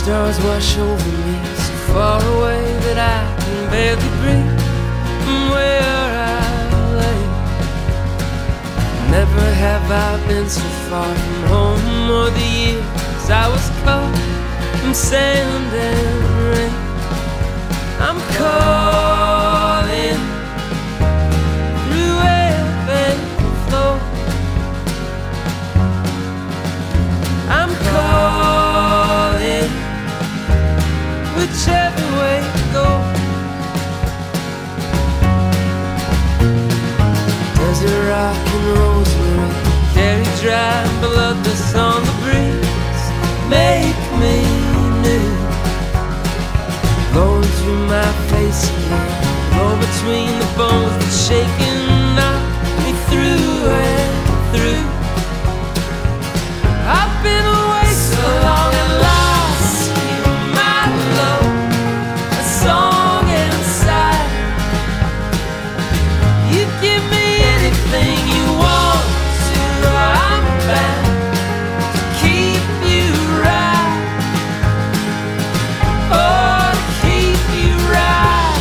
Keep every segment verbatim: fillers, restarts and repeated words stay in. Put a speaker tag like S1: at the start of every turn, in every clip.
S1: stars wash over me, so far away that I can barely breathe. From where I lay, never have I been so far from home, or the years I was caught from sand and rain. I'm calling through ebb and flow. I'm calling whichever way to go. Desert rock and rosemary, carry dry bloodless on the breeze. Make me new, going through my face again, blow between the bones that's shaking, knock me through and through. I've been away so long and lost you, my love, a song inside. You give me anything you want to, I'm bound to keep you right. Oh, to keep you right.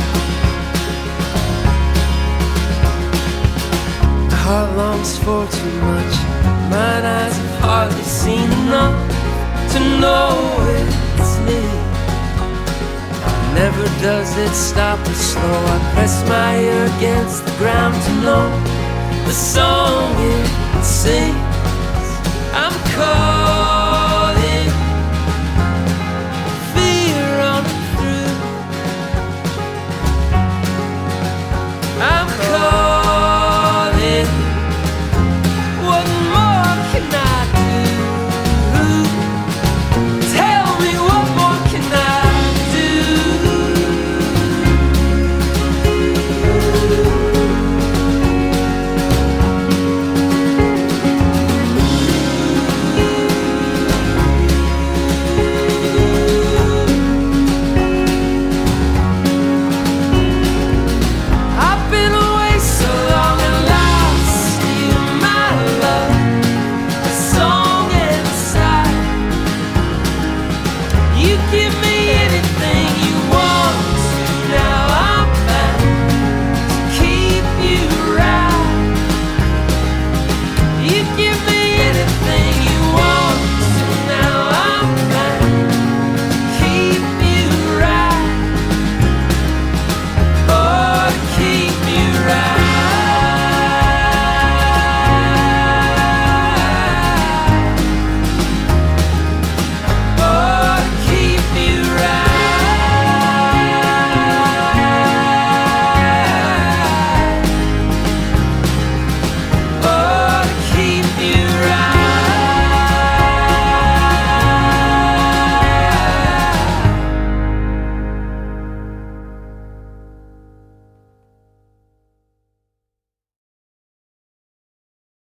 S1: My heart longs for too much, mine eyes have hardly seen enough to know it's near. Never does it stop or slow. I press my ear against the ground to know the song it sings. I'm cold.